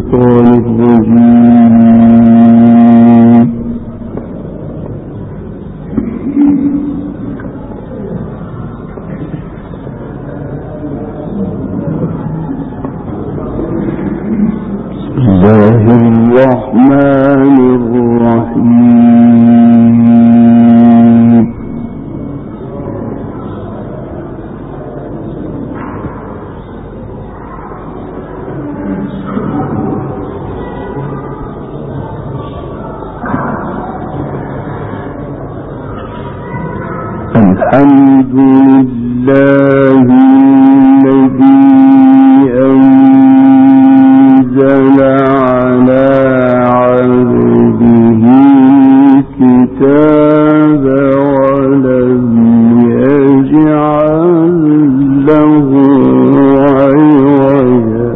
الشيطان الرجيم. بسم الله الرحمن الرحيم. الحمد لله الذي أنزل على عبده الكتاب ولم يجعل له عوجا.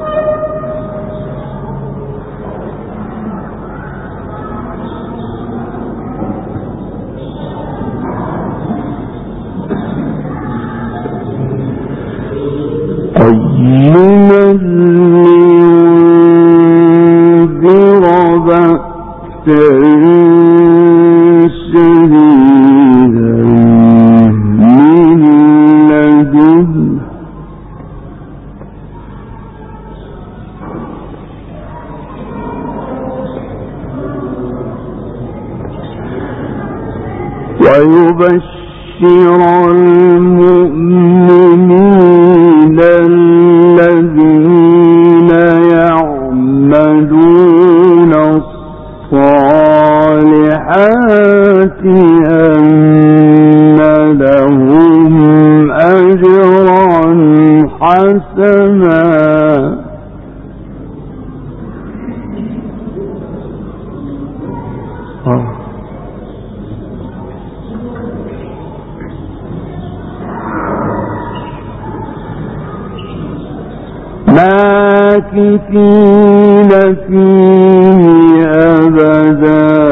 قيما لينذر بأسا شديدا من لدنه ويبشر المؤمنين الذين يعملون الصالحات أن لهم أجرا حسنا. ماكثين فيه أبدا.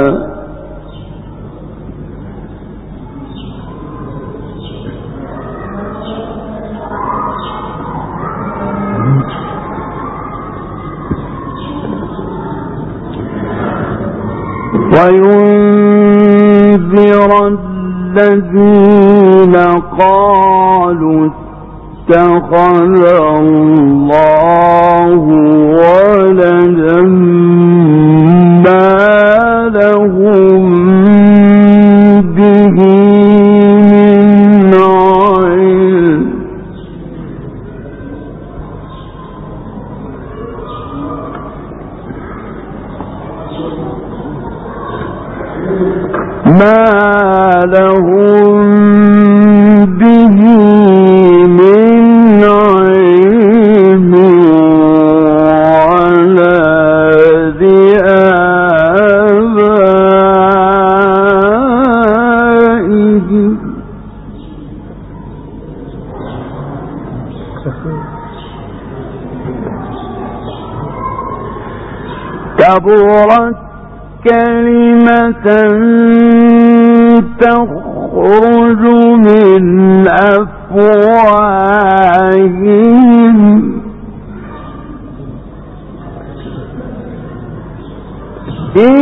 وينذر الذين قالوا اتخذ الله ولدا ما لهم به من علم. ما لهم به من علم ولا لآبائهم. كبرت كلمة تخرج من أفواههم إن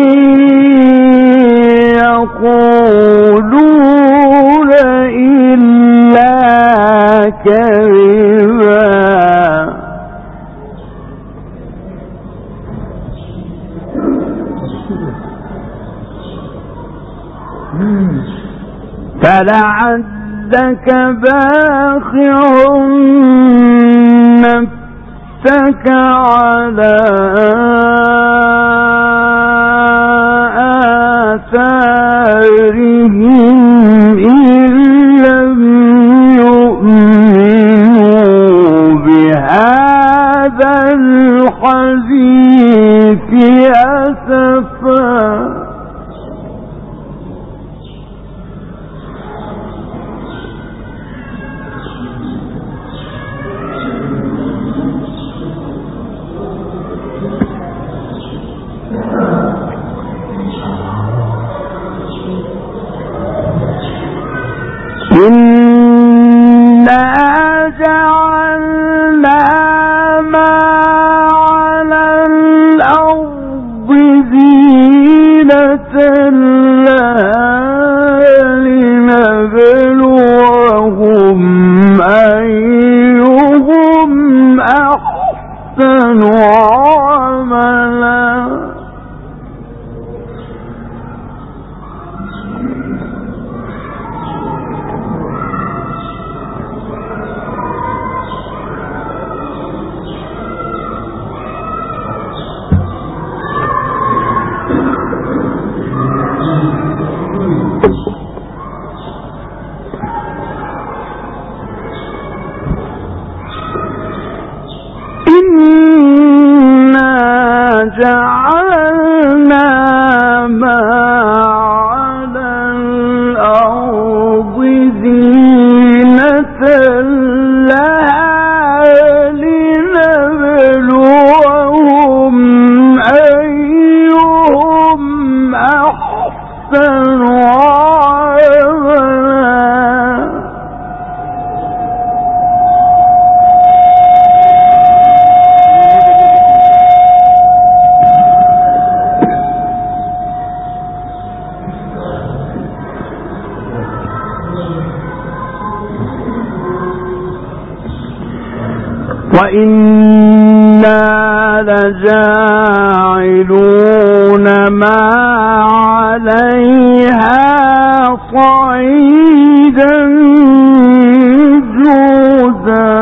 يقولون إلا كذبا. فلعلك باخع نفسك على آثارهم إن لم يؤمنوا بهذا الحديث أسفا. إنا جعلنا ما على عملا جعلنا ما على الأرض زينة لها لنبلوهم أيهم أحسن وَإِنَّا لَجَاعِلُونَ مَا عَلَيْهَا صَعِيدًا جُرُزًا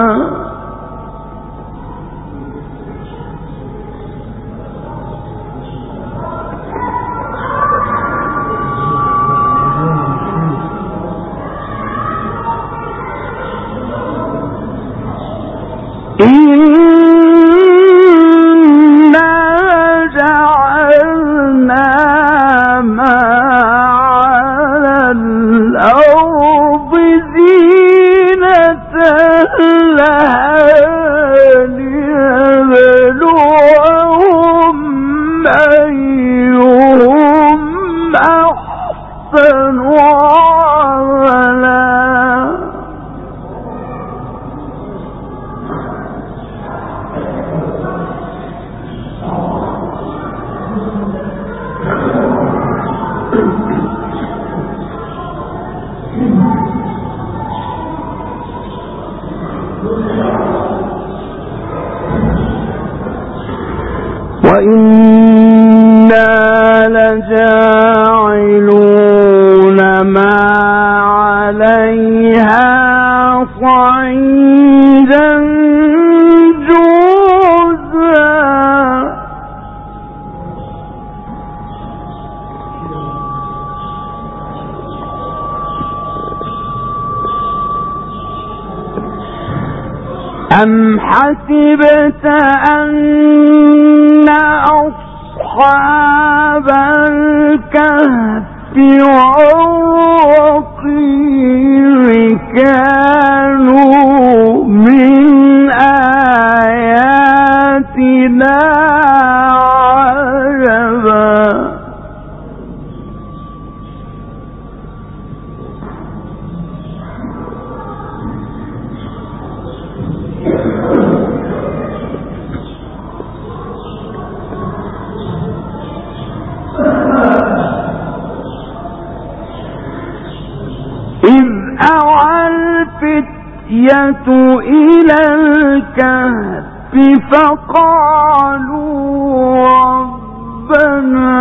إِنَّا جَعَلْنَا مَا عَلَى الْأَرْضِ زِينَةً لَهَا لِنَبْلُوَهُمْ أَيُّهُمْ أَحْسَنُ عَمَلًا وَإِنَّا لَجَاعِلُونَ مَا عَلَيْهَا صَعِيدًا جُرُزًا أَمْ حَسِبْتَ أَنَّ أَصْحَابَ الْكَهْفِ وَالرَّقِيمِ كَانُوا مِنْ آيَاتِنَا عَجَبًا إِذْ أَوَى الْفِتْيَةُ إِلَى الْكَهْفِ فَقَالُوا رَبَّنَا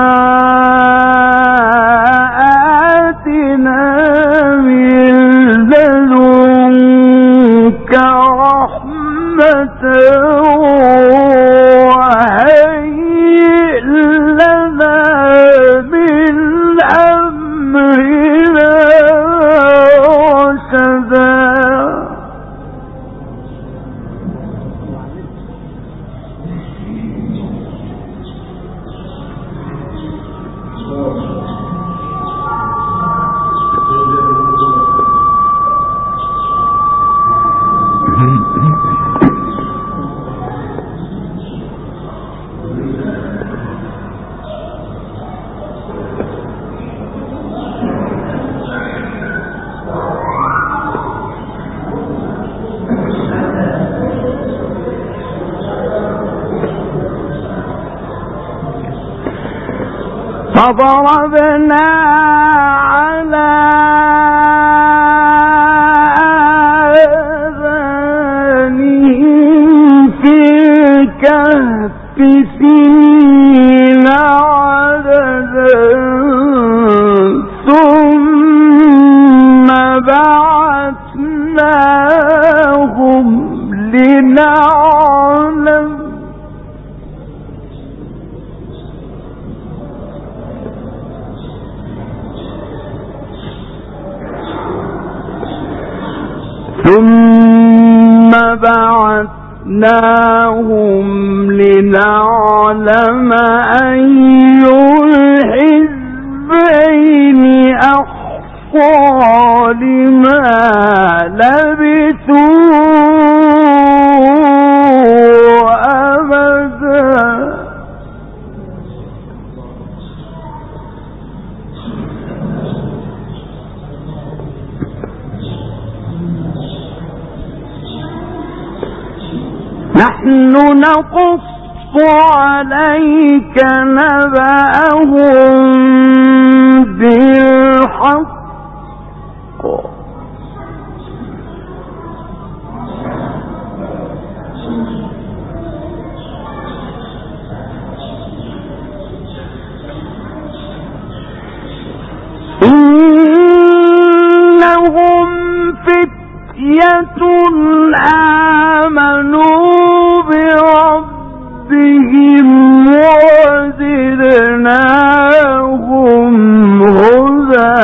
آتِنَا مِن لَّدُنكَ رَحْمَةً وَهَيِّئْ لَنَا مِنْ أَمْرِنَا رَشَدًا فضربنا على آذانهم في الكهف الكهف سنين عددا ثم بعثناهم لنعلم أي الحزبين أحصى لما لبثوا أمدا نحن نقص عليك نبأهم بالحق إنهم فتية آمنوا بربهم وزدناهم هدى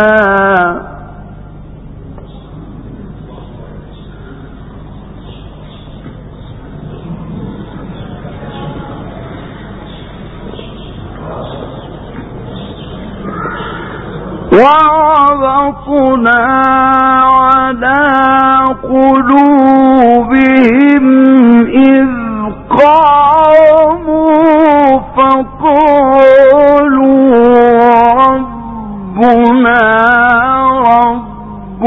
وربطنا على قلوبهم إذ قاموا فقالوا ربنا رب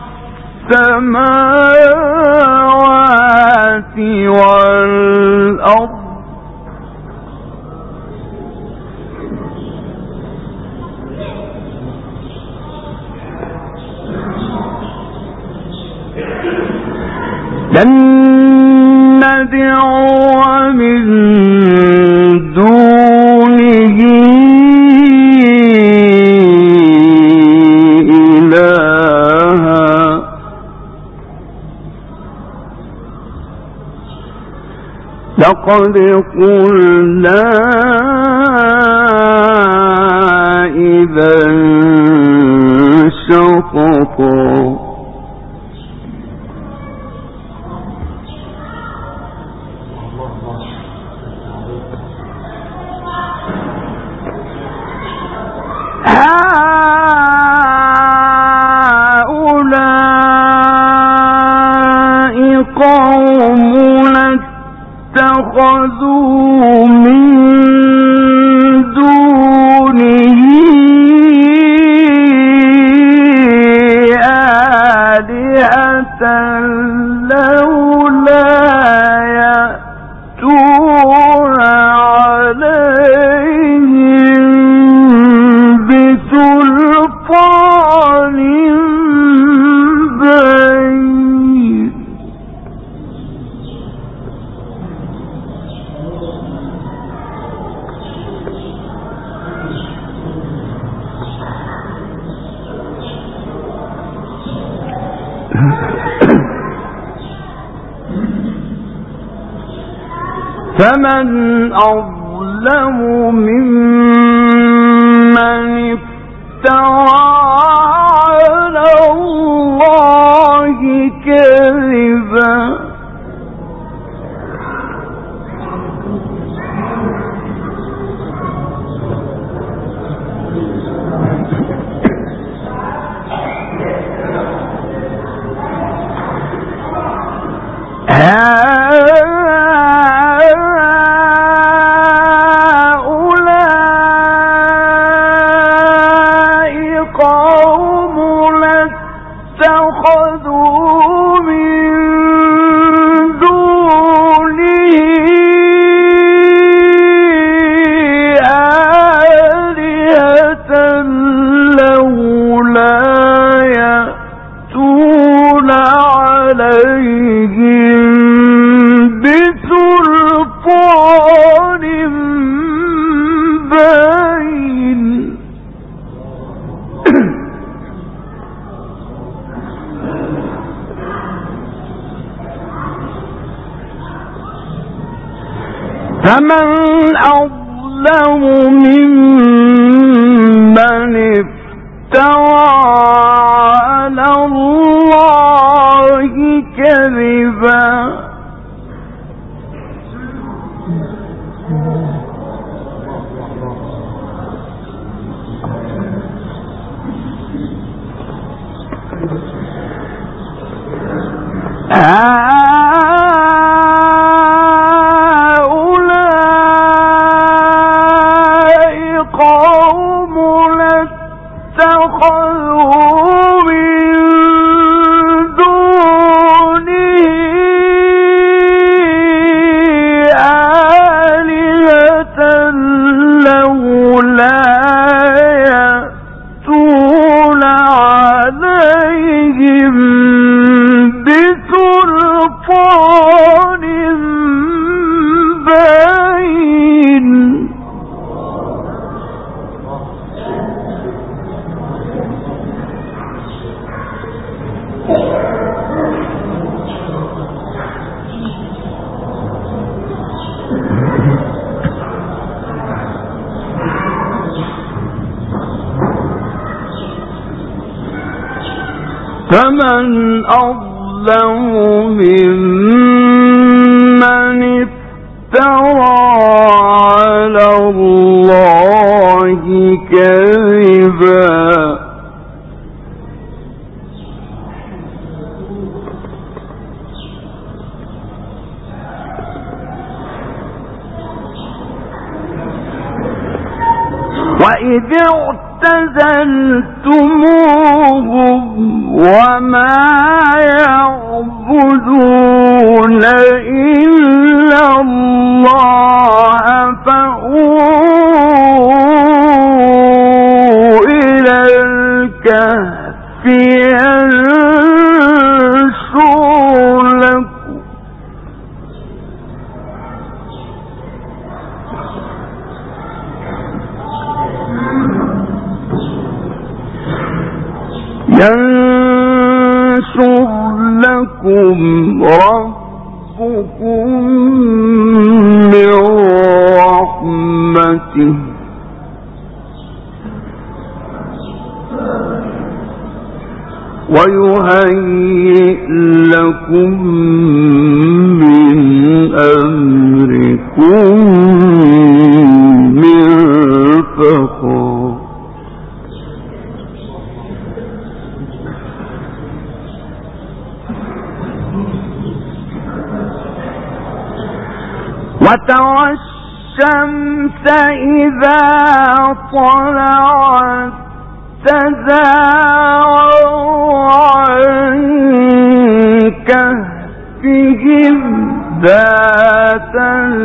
السماوات والأرض لن ندعو من دونه إلها لقد قلنا إذا شططا هؤلاء قومنا اتخذوا من دونه آلهة لولا يأتون عليهم بسلطان بين فمن أظلم ممن افترى على الله كذبا قوم اتخذوا من باين فمن أظلم ممن افترى على الله كذبا فمن أظلم ممن افترى على الله كذبا وإذ اعتزلتموهم وما يعبدون إلا الله فأووا إلى الكهف ينشر لكم ربكم من رحمته ويهيئ لكم من أمركم مرفقا وترى الشمس إذا طلعت تزاور عن كهفهم ذات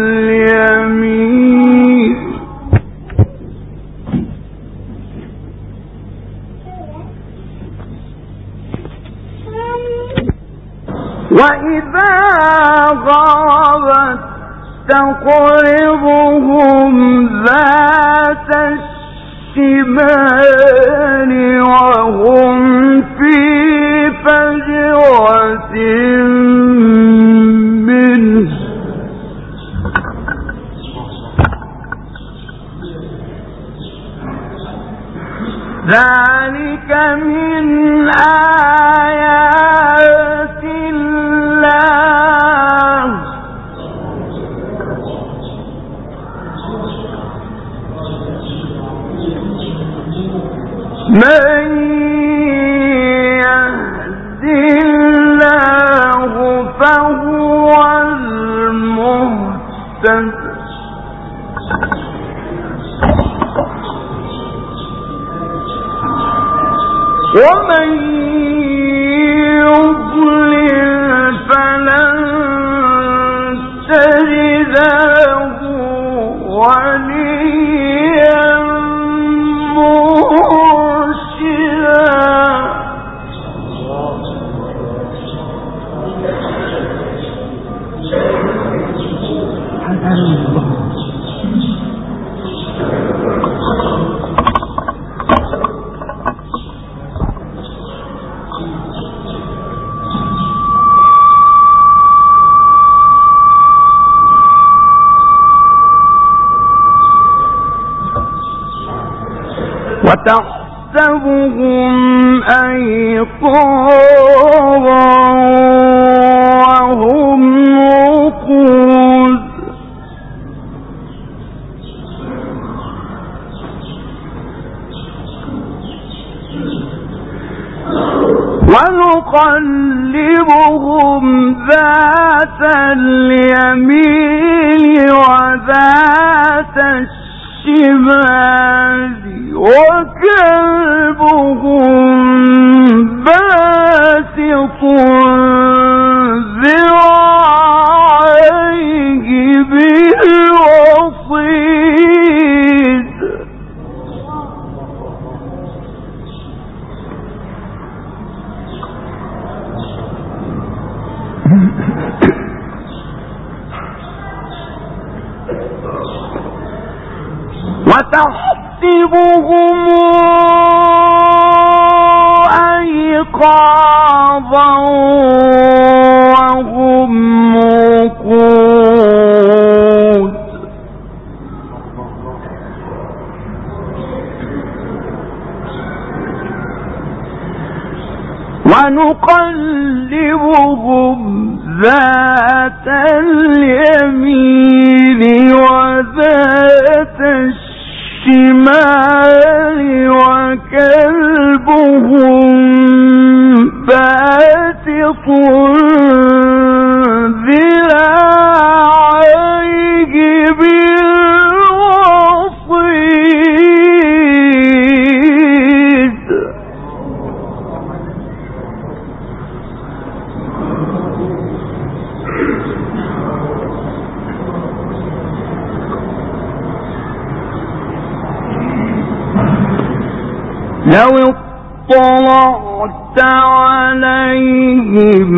اليمين وإذا غربت تقرضهم ذات الشمال وهم في فجوة منه ذلك من آيات الله من يهد الله فهو المهتد ومن يضلل فلن تجد له وليا مرشدا وتحسبهم أيقاظا وهم رقود ونقلبهم ذات اليمين وذات الشمال وكلبهم باسط ذراعيه بالوصيد وتحسبهم أيقاظا وهم رقود ونقلبهم ذات اليمين وذات الشمال وكلبهم باسط ذراعيه بالوصيد لو اطلعت عليهم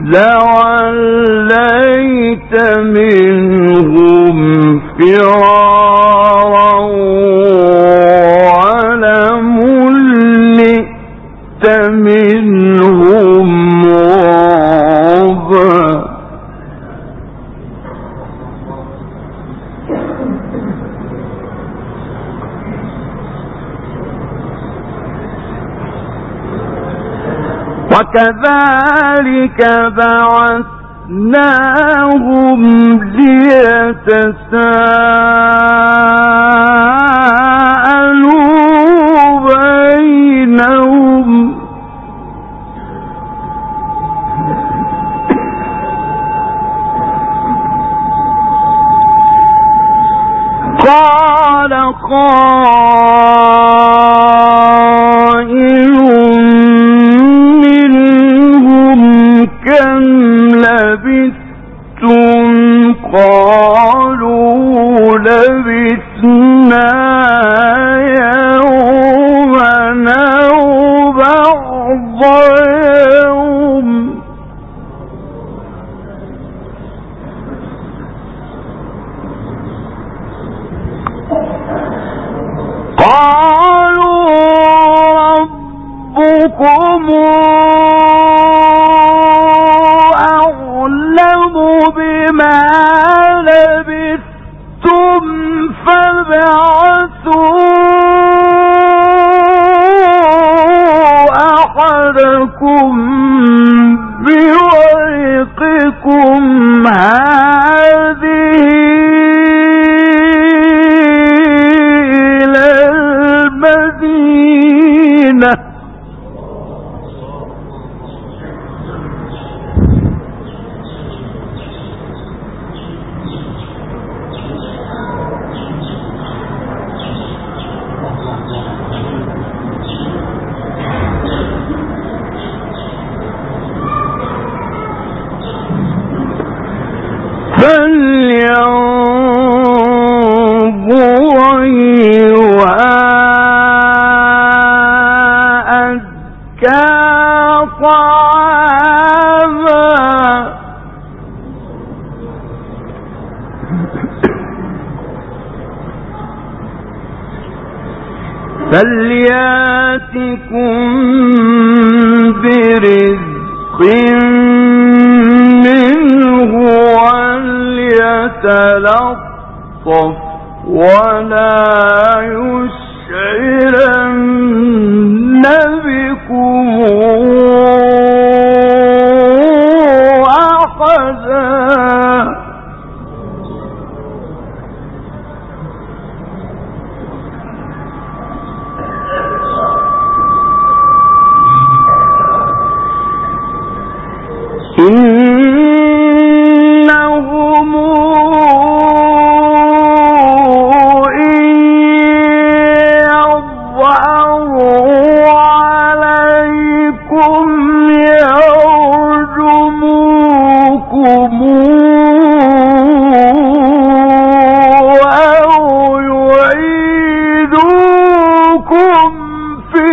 لوليت منهم فرارا ولملئت منهم رعبا وكذلك بعثناهم ليتساءلوا بينهم قال قائل كم لبثتم قالوا لبثنا يوما أو بعض يوم قالوا ربكم بما لبثتم فابعثوا أحدكم بورقكم هذه إلى المدينة فلينظر أيها أزكى طعاما فلياتكم برزق منه وليتلطف ولا يسرف يشعرن بكم أحدا إنهم إن يظهروا عليكم يرجموكم أو يعيدوكم في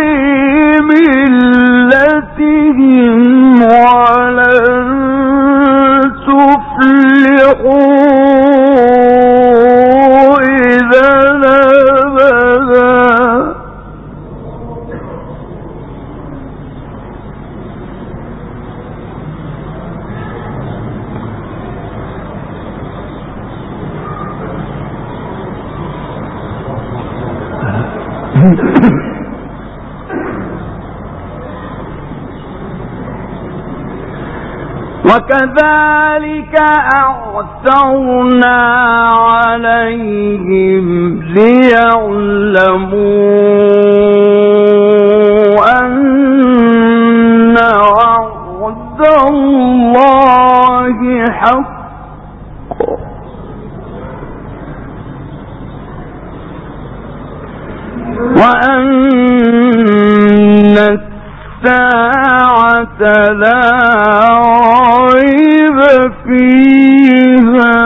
ملتهم ولن تفلحوا إذا أبدا وكذلك أعثرنا عليهم ليعلموا أن وعد الله حق وأن الساعة لا ريب فيها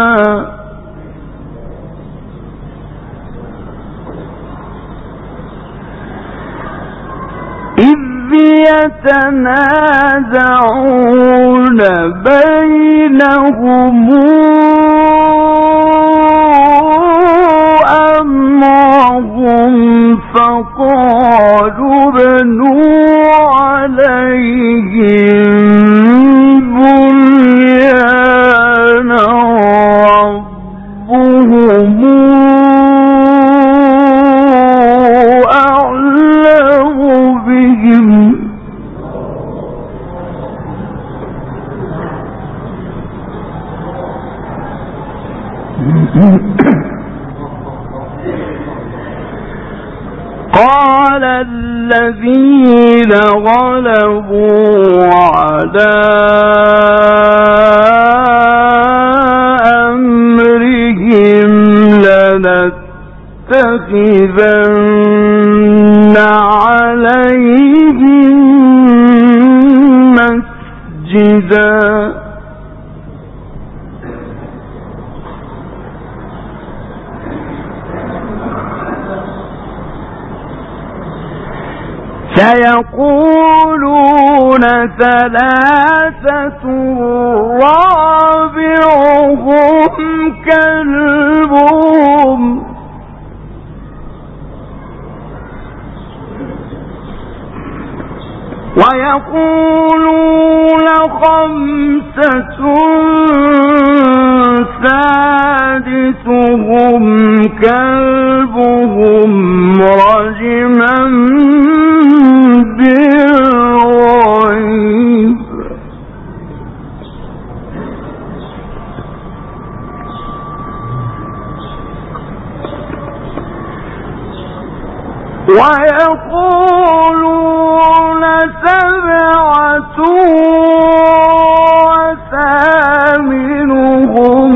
إذ يتنازعون بينهم أمرهم فقالوا بنوا عليهم بنيانا ربهم أعلم بهم قال الذين غلبوا على أمرهم لنتخذن عليهم مسجدا سيقولون ثلاثة رابعهم كلبهم ويقولون خمسة سادسهم كلبهم رجما بالغيب ويقولون سبعة وثامنهم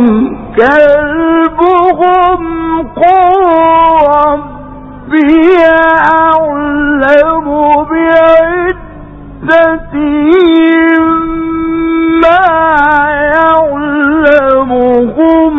كلبهم قل ربي أعلم بعدتهم ما يعلمهم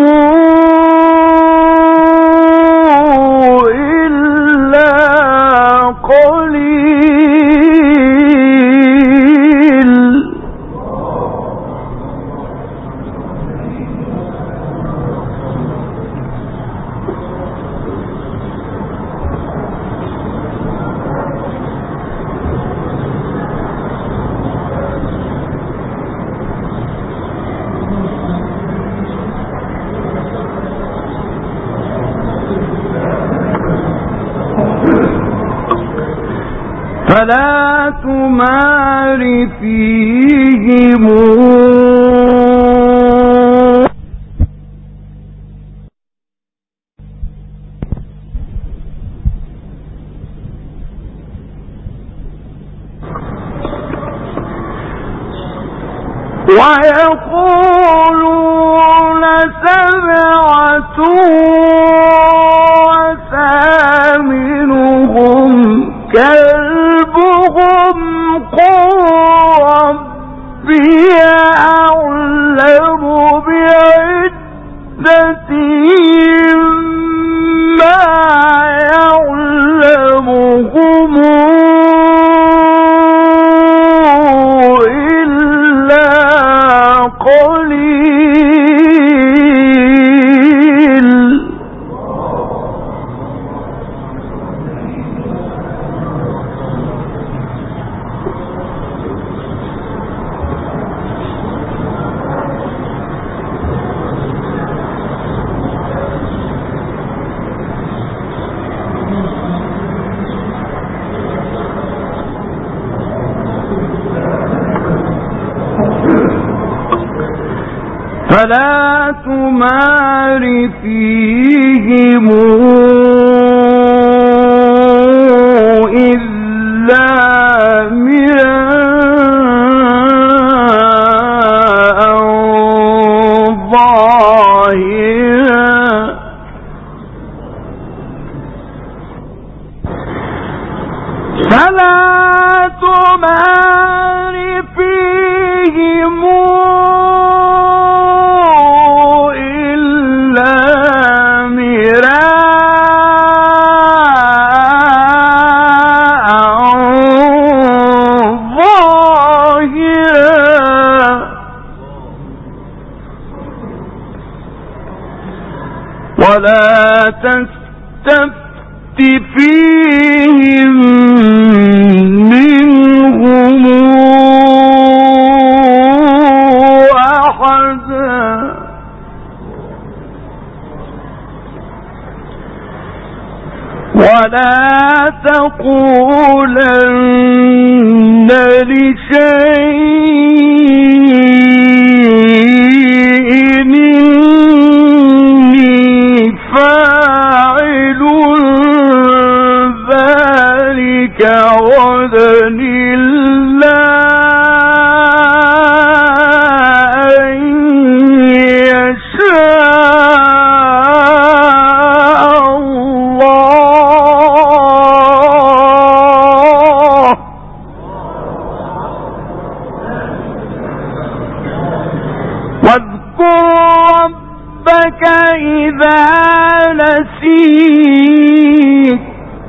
فلا تمار فيهم ويقولون سبعة وثامنهم كلبهم قل ربي أعلم بعدتهم ما يعلمهم فلا تمار فيهم إلا مراء ظاهرا فلا تمار فيهم ولا تستفت فيهم منهم أحدا ولا تقولن لشيء فاعل ذلك غدا إلا أن يشاء الله واذكر ربك إذا نسيت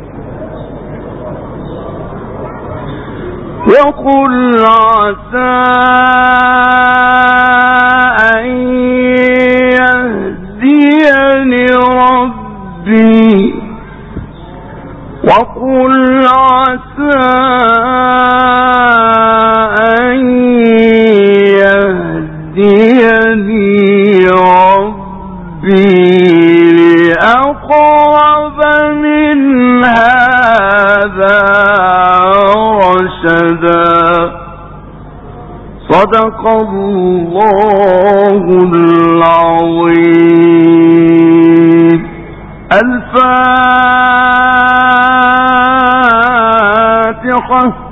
وقل عسى أن يهديني ربي وقل عسى أن يهديني ربي لأقرب من هذا رشدا. صدق الله العظيم. الفاتحة.